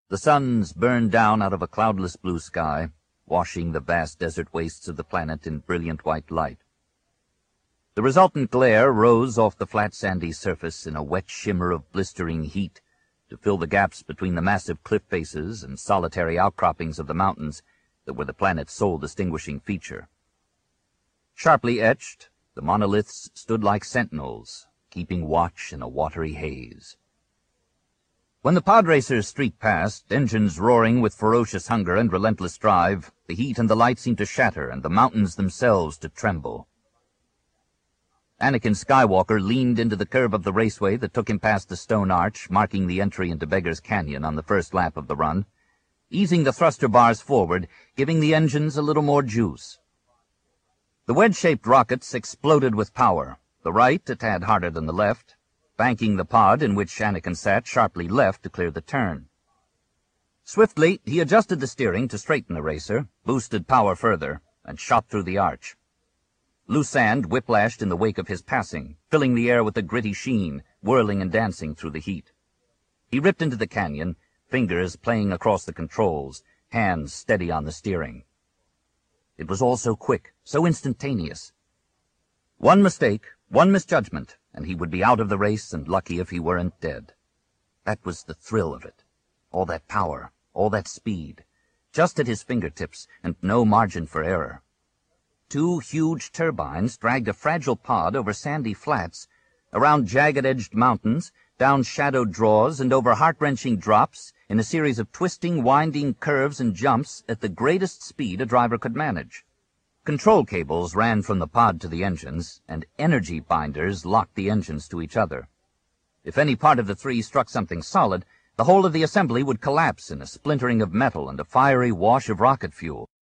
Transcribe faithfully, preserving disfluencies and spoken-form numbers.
The suns burned down out of a cloudless blue sky, washing the vast desert wastes of the planet in brilliant white light. The resultant glare rose off the flat sandy surface in a wet shimmer of blistering heat to fill the gaps between the massive cliff faces and solitary outcroppings of the mountains that were the planet's sole distinguishing feature. Sharply etched, the monoliths stood like sentinels, keeping watch in a watery haze. When the pod racers streaked past, engines roaring with ferocious hunger and relentless drive, the heat and the light seemed to shatter and the mountains themselves to tremble. Anakin Skywalker leaned into the curve of the raceway that took him past the stone arch, marking the entry into Beggar's Canyon on the first lap of the run, easing the thruster bars forward, giving the engines a little more juice. The wedge-shaped rockets exploded with power, the right a tad harder than the left, banking the pod in which Anakin sat sharply left to clear the turn. Swiftly, he adjusted the steering to straighten the racer, boosted power further, and shot through the arch. Loose sand whiplashed in the wake of his passing, filling the air with a gritty sheen, whirling and dancing through the heat. He ripped into the canyon, fingers playing across the controls, hands steady on the steering. It was all so quick, so instantaneous. One mistake, one misjudgment, and he would be out of the race and lucky if he weren't dead. That was the thrill of it. All that power, all that speed, just at his fingertips, and no margin for error. Two huge turbines dragged a fragile pod over sandy flats, around jagged-edged mountains, down shadowed draws, and over heart-wrenching drops in a series of twisting, winding curves and jumps at the greatest speed a driver could manage. Control cables ran from the pod to the engines, and energy binders locked the engines to each other. If any part of the three struck something solid, the whole of the assembly would collapse in a splintering of metal and a fiery wash of rocket fuel.